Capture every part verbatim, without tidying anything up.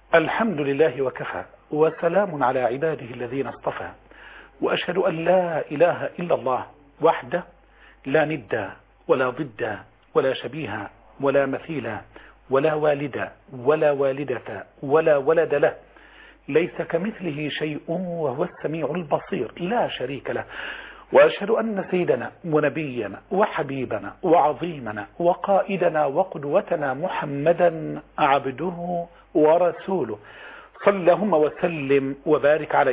الحمد لله وكفى، وسلام على عباده الذين اصطفى، وأشهد أن لا إله إلا الله وحده لا ند ولا ضد ولا شبيه ولا مثيل ولا والد ولا والدة ولا ولد له، ليس كمثله شيء وهو السميع البصير لا شريك له. وأشهد أن سيدنا ونبينا وحبيبنا وعظيمنا وقائدنا وقدوتنا محمدا عبده ورسوله، صلى اللهم وسلم وبارك عليه.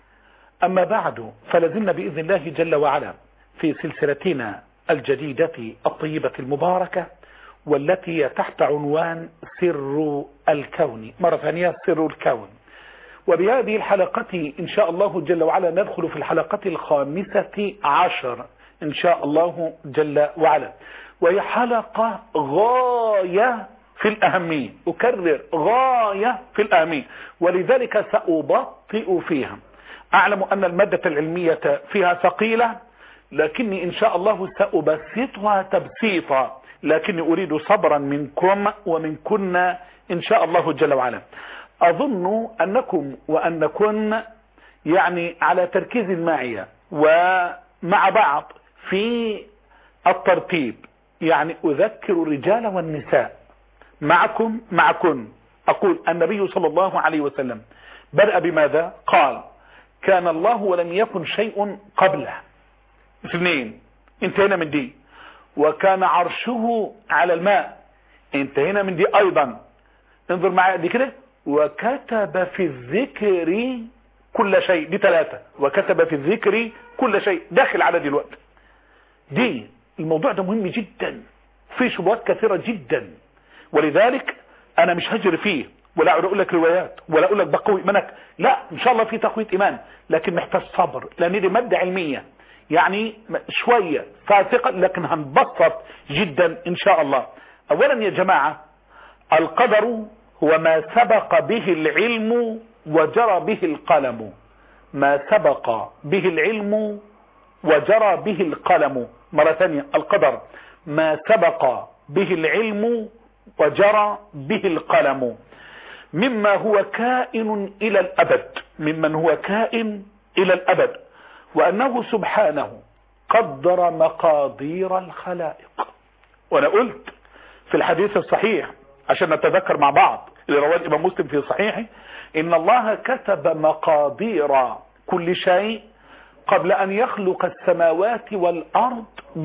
أما بعد، فلازلنا بإذن الله جل وعلا في سلسلتنا الجديدة الطيبة المباركة، والتي تحت عنوان سر الكون، مرة ثانية سر الكون. وبهذه الحلقة إن شاء الله جل وعلا ندخل في الحلقة الخامسة عشر إن شاء الله جل وعلا، وهي حلقة غاية في الأهمية، أكرر غاية في الأهمية، ولذلك سأبطئ فيها. أعلم أن المادة العلمية فيها ثقيلة، لكني إن شاء الله سأبسطها تبسيطا، لكني أريد صبرا منكم ومنكن إن شاء الله جل وعلا. أظن أنكم وأنكن يعني على تركيز معي ومع بعض في الترتيب، يعني أذكر الرجال والنساء معكم معكن. أقول النبي صلى الله عليه وسلم بدأ بماذا؟ قال كان الله ولم يكن شيء قبله. اثنين، انتهينا من دي. وكان عرشه على الماء، انتهينا من دي أيضا. انظر معي دي كده. وكتب في الذكر كل شيء، دي ثلاثة. وكتب في الذكر كل شيء، داخل على دلوقتي دي. الموضوع ده مهم جدا، في شبهات كثيرة جدا، ولذلك انا مش هجري فيه، ولا اقول لك روايات، ولا اقول لك بقوي ايمانك، لا، ان شاء الله في تقوية ايمان، لكن محتاج صبر، لان دي مادة علمية يعني شوية فاثقة، لكن هنبسط جدا ان شاء الله. اولا يا جماعة، القدر هو ما سبق به العلم وجرى به القلم. ما سبق به العلم وجرى به القلم. مرة ثانية، القدر ما سبق به العلم وجرى به القلم، مما هو كائن إلى الأبد، ممن هو كائن إلى الأبد، وأنه سبحانه قدر مقادير الخلائق. وأنا قلت في الحديث الصحيح عشان نتذكر مع بعض اللي رواه الإمام مسلم في صحيحه، إن الله كتب مقادير كل شيء قبل أن يخلق السماوات والأرض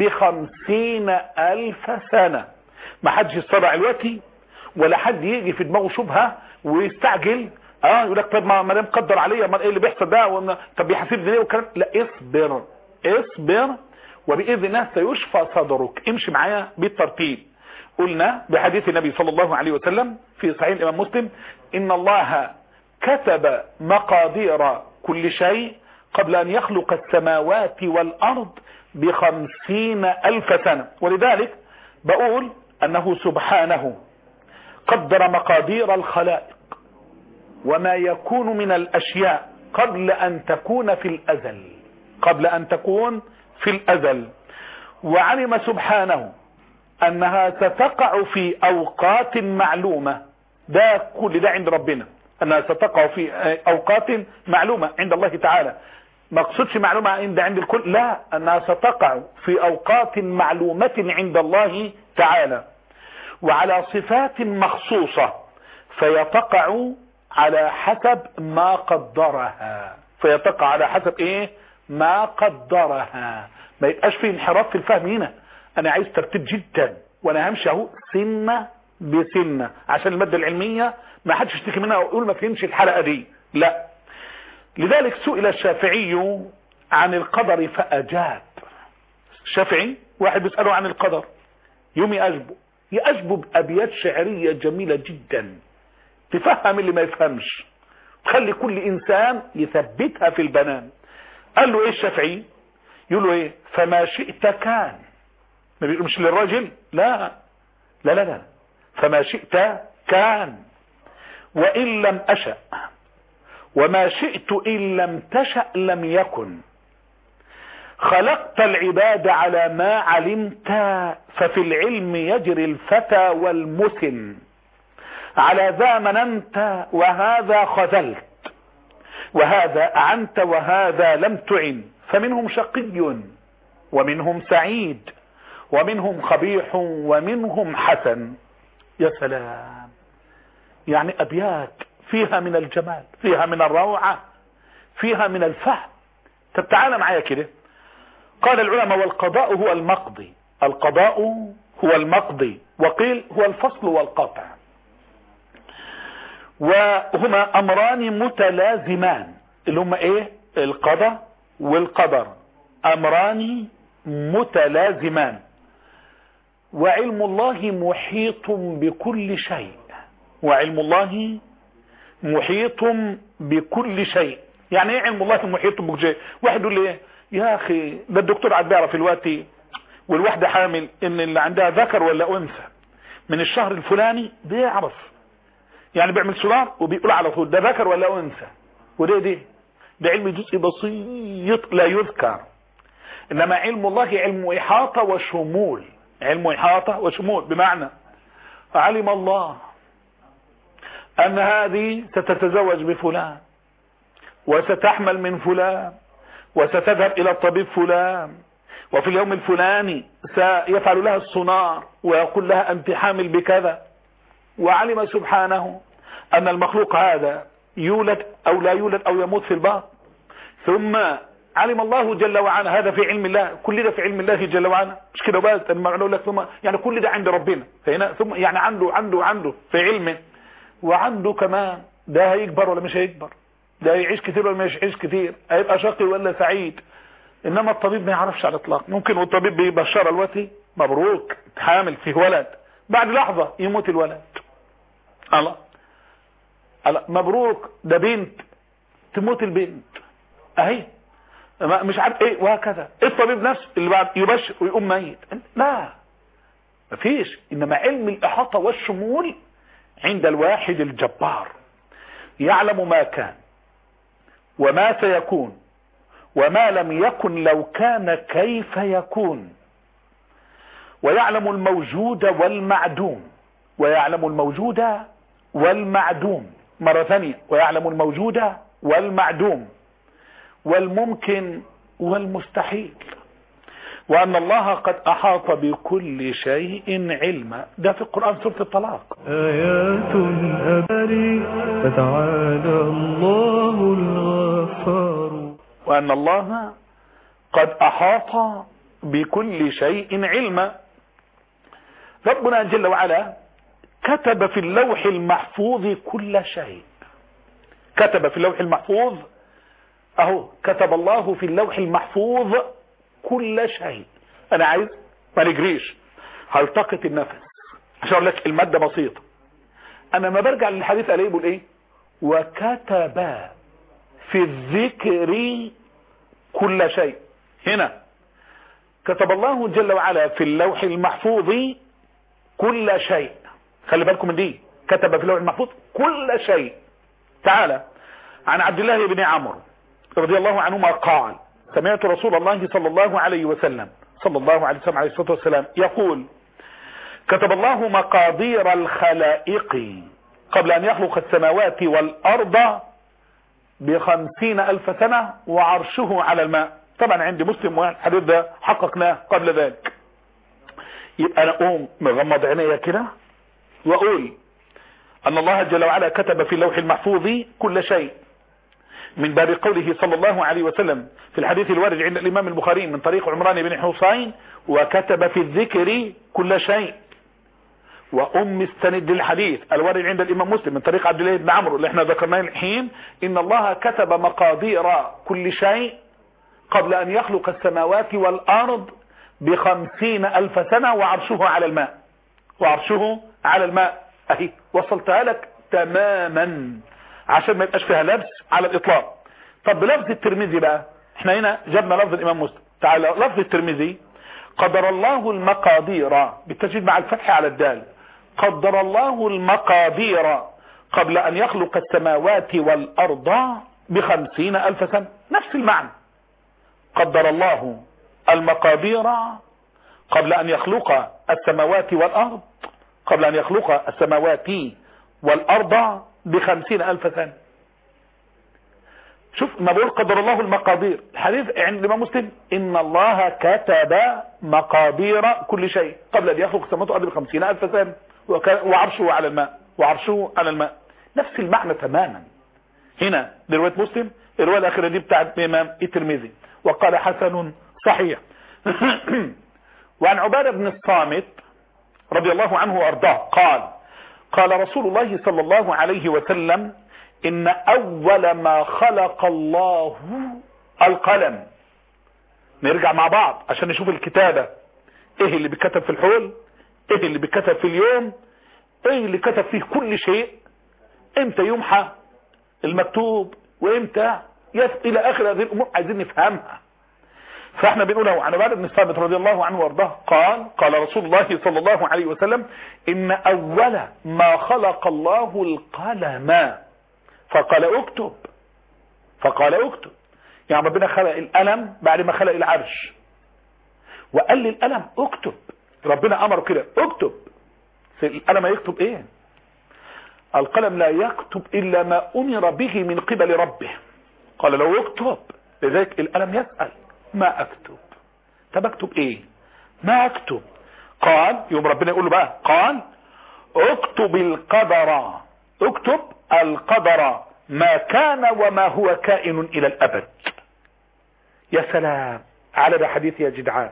بخمسين ألف سنة. ما حدش يستطيع الوقت، ولا حد يجي في دماغه شبهة ويستعجل، اه يقول لك طب ما دام قدر عليا، ما ايه اللي بيحصل ده، طب يحاسبني ليه والكلام. لا، اصبر اصبر، وبإذن الله سيشفى صدرك. امشي معايا بالترتيب. قلنا بحديث النبي صلى الله عليه وسلم في صحيح الإمام مسلم، إن الله كتب مقادير كل شيء قبل أن يخلق السماوات والأرض بخمسين ألف سنة. ولذلك بقول أنه سبحانه قدر مقادير الخلائق وما يكون من الأشياء قبل أن تكون في الأزل، قبل أن تكون في الأزل. وعلم سبحانه أنها ستقع في أوقات معلومة، ده كل ده عند ربنا، أنها ستقع في أوقات معلومة عند الله تعالى. ما اقصدش معلومة عند عند الكل، لا، أنها ستقع في أوقات معلومة عند الله تعالى، وعلى صفات مخصوصة، فيتقع على حسب ما قدرها، فيتقع على حسب ايه ما قدرها. ما يبقاش فيه انحراف في الفهم هنا. انا عايز ترتيب جدا، وانا همشي اهو سنة بسنة عشان المادة العلمية ما حدش يشتكي منها ويقول ما فهمش الحلقة دي، لا. لذلك سئل الشافعي عن القدر فأجاب. الشافعي واحد بيسأله عن القدر، يوم يأجبه يأجبه بأبيات شعرية جميلة جدا تفهم اللي ما يفهمش، تخلي كل إنسان يثبتها في البنان. قال له ايه الشافعي؟ يقول له ايه؟ فما شئت كان. ما بيقولش للراجل، لا لا لا لا، فما شئت كان وإن لم أشأ، وما شئت إن لم تشأ لم يكن. خلقت العباد على ما علمت، ففي العلم يجري الفتى والمسن. على ذا مننت وهذا خذلت، وهذا أعنت وهذا لم تعن، فمنهم شقي ومنهم سعيد ومنهم قبيح ومنهم حسن. يا سلام، يعني أبيات فيها من الجمال، فيها من الروعة، فيها من الفهم. طب تعال معايا كده. قال العلماء: والقضاء هو المقضي. القضاء هو المقضي، وقيل هو الفصل والقطع، وهما أمران متلازمان، اللي هما ايه؟ القضاء والقدر، أمران متلازمان. وعلم الله محيط بكل شيء، وعلم الله محيط بكل شيء. يعني ايه علم الله محيط بكل شيء؟ واحد يقول لي: يا اخي ده الدكتور عاد بيعرف الوقت والواحدة حامل ان اللي عندها ذكر ولا انثى من الشهر الفلاني، بيعرف، يعني بيعمل سونار وبيقول على طول ده ذكر ولا انثى. وده ده ده علم جزئي بسيط لا يذكر. انما علم الله علم احاطة وشمول، علم احاطة وشمول، بمعنى علم الله ان هذه ستتزوج بفلان وستحمل من فلان وستذهب الى الطبيب فلان، وفي اليوم الفلاني سيفعل لها السونار ويقول لها انت حامل بكذا. وعلم سبحانه ان المخلوق هذا يولد او لا يولد او يموت في البطن. ثم علم الله جل وعلا، هذا في علم الله، كل ده في علم الله جل وعلا، مش كده بس. انا اقول لك ثم يعني كل ده عند ربنا فهنا، ثم يعني عنده عنده عنده في علمه، وعنده كمان ده هيكبر ولا مش هيكبر، ده هيعيش كتير ولا مش هيعيش كتير، هيبقى شقي ولا سعيد. انما الطبيب ما يعرفش على الاطلاق. ممكن والطبيب بيبشر الوقت مبروك حامل في ولد، بعد لحظة يموت الولد. الله الله مبروك ده بنت، تموت البنت اهي، مش عارف ايه، وهكذا. الطبيب نفسه اللي بعد يبشر ويقوم ميت. لا مفيش. انما علم الاحاطة والشمول عند الواحد الجبار، يعلم ما كان وما سيكون وما لم يكن لو كان كيف يكون، ويعلم الموجود والمعدوم، ويعلم الموجود والمعدوم مرة ثانية، ويعلم الموجود والمعدوم والممكن والمستحيل، وأن الله قد أحاط بكل شيء علما. ده في القرآن سورة الطلاق. آيات أبري فتعالى الله الغفار. وأن الله قد أحاط بكل شيء علما. ربنا جل وعلا كتب في اللوح المحفوظ كل شيء. كتب في اللوح المحفوظ، اهو كتب الله في اللوح المحفوظ كل شيء. انا عايز ما نجريش، هلتقط النفس عشان اقول لك المادة بسيطة. انا ما برجع للحديث عليه بقول ايه؟ وكتب في الذكر كل شيء. هنا كتب الله جل وعلا في اللوح المحفوظ كل شيء. خلي بالكم من دي، كتب في اللوح المحفوظ كل شيء. تعالى عن عبد الله بن عمرو رضي الله عنهما قال: سمعت رسول الله صلى الله عليه وسلم صلى الله عليه وسلم عليه الصلاة والسلام يقول: كتب الله مقادير الخلائق قبل أن يخلق السماوات والأرض بخمسين ألف سنة وعرشه على الماء. طبعا عندي مسلم والحديث ده حققناه قبل ذلك. يبقى أنا أقوم مغمض عينيا كده وأقول أن الله جل وعلا كتب في اللوح المحفوظ كل شيء، من باب قوله صلى الله عليه وسلم في الحديث الوارد عند الإمام البخاري من طريق عمران بن حسين: وكتب في الذكر كل شيء. وأم استند للحديث الوارد عند الإمام مسلم من طريق عبد الله بن عمرو اللي احنا ذكرناه الحين: إن الله كتب مقادير كل شيء قبل أن يخلق السماوات والأرض بخمسين ألف سنة وعرشه على الماء. وعرشه على الماء اهي وصلتها لك تماما عشان ما يبقاش فيها لبس على الاطلاق. طب بلفظ الترمذي بقى، احنا هنا جبنا لفظ الامام مسلم، تعالى لفظ الترمذي: قدر الله المقادير بالتشديد مع الفتح على الدال، قدر الله المقادير قبل ان يخلق السماوات والارض بخمسين الف سنة. نفس المعنى، قدر الله المقادير قبل ان يخلق السماوات والارض قبل ان يخلق السماوات والأرض بخمسين ألف سنة. شوف ما بقول قدر الله المقادير، الحديث عند الإمام مسلم إن الله كتب مقادير كل شيء قبل أن يخلق السماوات والأرض بخمسين ألف سنة وعرشه على الماء وعرشه على الماء. نفس المعنى تماما هنا برواية مسلم. الرواية الأخيرة دي بتاعت الإمام الترمذي وقال حسن صحيح. وعن عبادة بن الصامت رضي الله عنه وأرضاه قال قال رسول الله صلى الله عليه وسلم إن أول ما خلق الله القلم. نرجع مع بعض عشان نشوف الكتابة، ايه اللي بيكتب في الحول، ايه اللي بيكتب في اليوم، ايه اللي كتب فيه كل شيء، امتى يمحى المكتوب وامتى يس الى اخر هذه الامور عايزين نفهمها. فاحنا بنقوله عن عبادة بن الصامت رضي الله عنه وارضاه قال قال رسول الله صلى الله عليه وسلم إن أول ما خلق الله القلم فقال اكتب فقال اكتب. يعني ربنا خلق القلم بعد ما خلق العرش وقال لي القلم اكتب. ربنا امره كده اكتب. القلم يكتب ايه؟ القلم لا يكتب الا ما امر به من قبل ربه. قال لو اكتب. لذلك القلم يسأل ما اكتب. طب اكتب ايه؟ ما اكتب. قال يوم ربنا يقول له بقى قال اكتب القدر. اكتب القدر ما كان وما هو كائن الى الابد. يا سلام على ده حديث يا جدعان.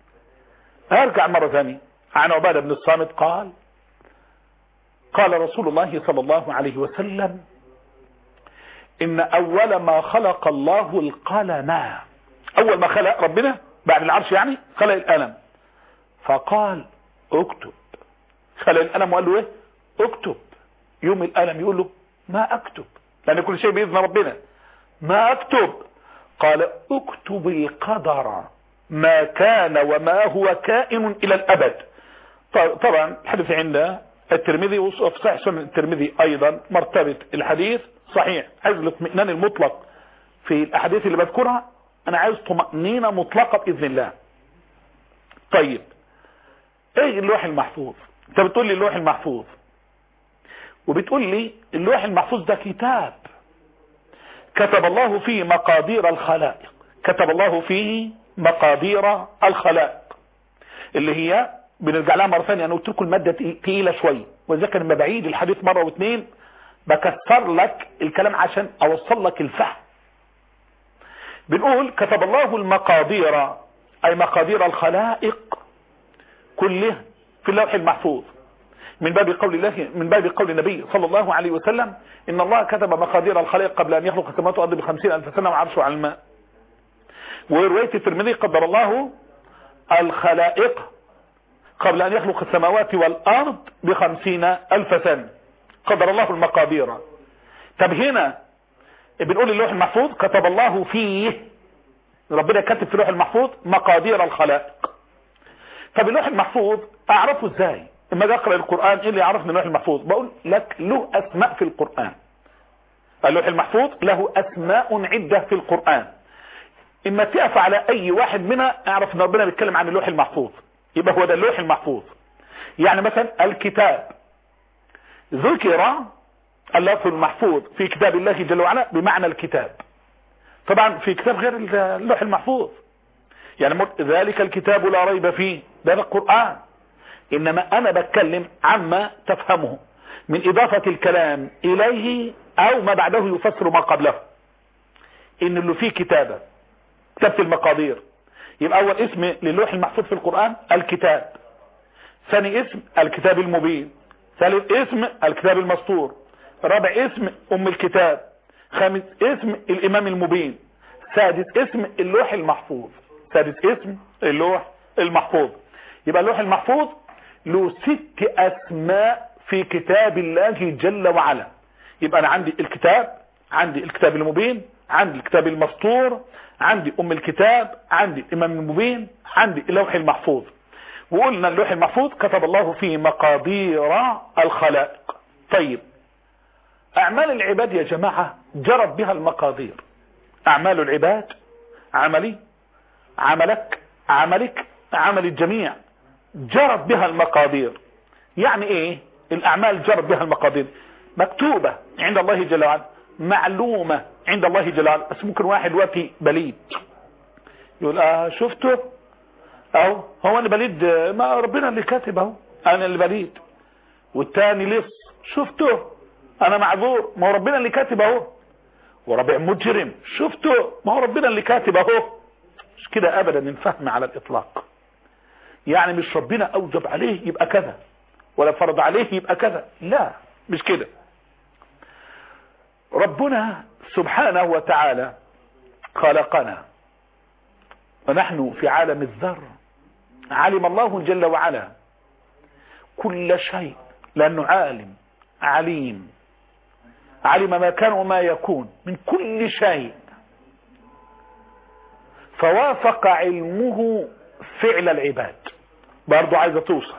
ارجع مرة ثانية عن عبادة بن الصامت قال قال رسول الله صلى الله عليه وسلم إن أول ما خلق الله القلم. أول ما خلق ربنا بعد العرش يعني خلق القلم فقال اكتب. خلق القلم وقال له ايه؟ اكتب. يوم القلم يقول له ما اكتب لأن كل شيء بإذن ربنا. ما اكتب. قال اكتب القدر ما كان وما هو كائن إلى الأبد. طبعا الحديث عند الترمذي وفي صحيح سنن الترمذي أيضا مرتبة الحديث صحيح. عايز الاطمئنان المطلق في الأحاديث اللي بذكرها. أنا عايز طمأنينة مطلقة بإذن الله. طيب ايه اللوح المحفوظ؟ انت بتقول لي اللوح المحفوظ وبتقول لي اللوح المحفوظ ده كتاب كتب الله فيه مقادير الخلائق. كتب الله فيه مقادير الخلائق اللي هي بنرجع لها مرة ثانية. انا قلت لكم المادة تقيلة شوية وإذا كان لما بعيد الحديث مرة واثنين بكسر لك الكلام عشان اوصل لك الفهم. بنقول كتب الله المقادير اي مقادير الخلائق كلها في اللوح المحفوظ من باب قول الله من باب قول النبي صلى الله عليه وسلم ان الله كتب مقادير الخلائق قبل ان يخلق السماوات والارض بخمسين الف سنة وعرشه على الماء. ورواية الترمذي قدر الله الخلائق قبل ان يخلق السماوات والارض بخمسين الف سنة. قدر الله المقادير. طب هنا بنقول اللوح المحفوظ كتب الله فيه. ربنا كتب في اللوح المحفوظ مقادير الخلائق. طب اللوح المحفوظ اعرفه ازاي؟ اما اجي اقرا القران ايه اللي يعرفني اللوح المحفوظ؟ بقول لك له اسماء في القران. اللوح المحفوظ له اسماء عده في القران. اما تقف على اي واحد منها اعرف ان ربنا بيتكلم عن اللوح المحفوظ يبقى هو ده اللوح المحفوظ. يعني مثلا الكتاب ذكر اللوح المحفوظ في كتاب الله جل وعلا بمعنى الكتاب. طبعا في كتاب غير اللوح المحفوظ يعني ذلك الكتاب لا ريب فيه ده القرآن. انما انا بتكلم عما تفهمه من اضافة الكلام اليه او ما بعده يفسر ما قبله. ان اللي فيه كتابة كتابة المقادير يبقى اول اسم للوح المحفوظ في القرآن الكتاب. ثاني اسم الكتاب المبين. ثالث اسم الكتاب المسطور. رابع اسم ام الكتاب. خامس اسم الامام المبين. سادس اسم اللوح المحفوظ. سادس اسم اللوح المحفوظ. يبقى اللوح المحفوظ له ست اسماء في كتاب الله جل وعلا. يبقى انا عندي الكتاب عندي الكتاب المبين عندي الكتاب المسطور عندي ام الكتاب عندي الامام المبين عندي اللوح المحفوظ. وقلنا اللوح المحفوظ كتب الله فيه مقادير الخلائق. طيب اعمال العباد يا جماعة جرت بها المقادير. اعمال العباد عملي عملك عملك عمل الجميع جرت بها المقادير. يعني ايه الاعمال جرت بها المقادير؟ مكتوبة عند الله جل وعلا، معلومة عند الله جل وعلا. بس ممكن واحد دلوقتي بليد يقول اه شفته اهو، هو انا بليد؟ ما ربنا اللي كاتب اهو انا اللي بليد. والتاني لص، شفته انا معذور، ما هو ربنا اللي كاتب اهو. ورابع مجرم، شفته ما هو ربنا اللي كاتب اهو. مش كده ابدا الفهم على الاطلاق. يعني مش ربنا اوجب عليه يبقى كذا ولا فرض عليه يبقى كذا، لا مش كده. ربنا سبحانه وتعالى خلقنا ونحن في عالم الذر، علم الله جل وعلا كل شيء لأنه عالم عليم، علم ما كان وما يكون من كل شيء، فوافق علمه فعل العباد. برضو عايزة توصل،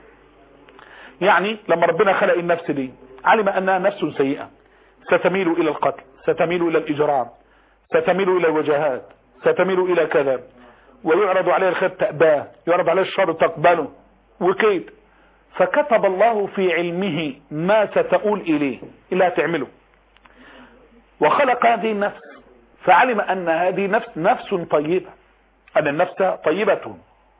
يعني لما ربنا خلق النفس دي علم أنها نفس سيئة ستميل إلى القتل، ستميل إلى الإجرام، ستميل إلى الوجهات، ستميل إلى كذا، ويعرض عليه الخير تأباه، يعرض عليه الشر تقبله وكيد. فكتب الله في علمه ما ستؤول إليه إلا تعمله، وخلق هذه النفس، فعلم أن هذه نفس نفس طيبة، أن النفس طيبة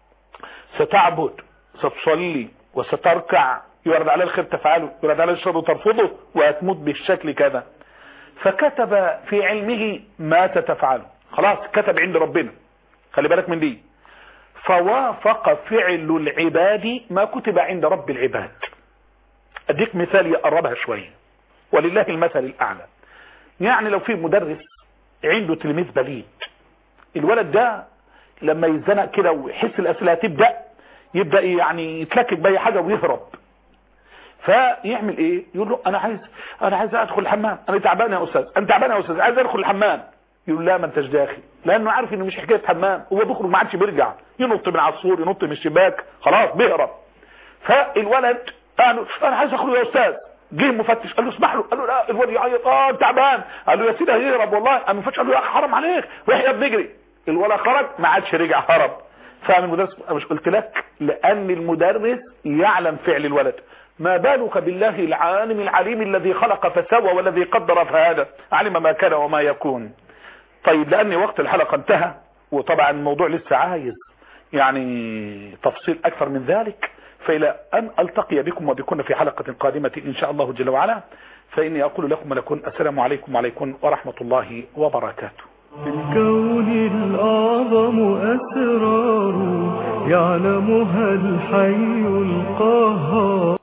ستعبد، ستصلي وستركع، يعرض على الخير تفعله، يعرض على الشر ترفضه، وهتموت بالشكل كذا. فكتب في علمه ما تتفعله، خلاص كتب عند ربنا، خلي بالك من دي. فوافق فعل العباد ما كتب عند رب العباد. اديك مثال يقربها شوية ولله المثل الأعلى. يعني لو في مدرس عنده تلميذ بليد، الولد ده لما يزنق كده ويحس الأسئلة تبدأ يبدأ يعني يتلكك بأي حاجة ويهرب، فيعمل ايه؟ يقول له انا عايز انا عايز ادخل الحمام، انا تعبان يا استاذ، انا تعبان يا استاذ، عايز ادخل الحمام. يقول لا ما انتش داخل، لانه عارف انه مش حكايه حمام، هو بيخرج ما عادش بيرجع، ينط من على السور، ينط من الشباك، خلاص بيهرب. فالولد قال انا عايز اخرج يا استاذ، جه مفتش قال له اسمح له، قال له لا، الولد يعيط اه تعبان، قال له يا سيدي هيهرب والله، قام المفتش قال له يا اخي حرام عليك، واحنا بنجري. الولد خرج ما عادش رجع، هرب. فاهم المدرس؟ مش قلت لك لان المدرس يعلم فعل الولد، ما بالك بالله العالم العليم الذي خلق فسوى والذي قدر فهدى، علم ما كان وما يكون. طيب لأن وقت الحلقة انتهى، وطبعا الموضوع لسه عايز يعني تفصيل أكثر من ذلك، فإلى أن ألتقي بكم وبكم في حلقة قادمة إن شاء الله جل وعلا، فإني أقول لكم ولكم السلام عليكم وعليكم ورحمة الله وبركاته. في الكون الأعظم أسرار يعلمها الحي القهار.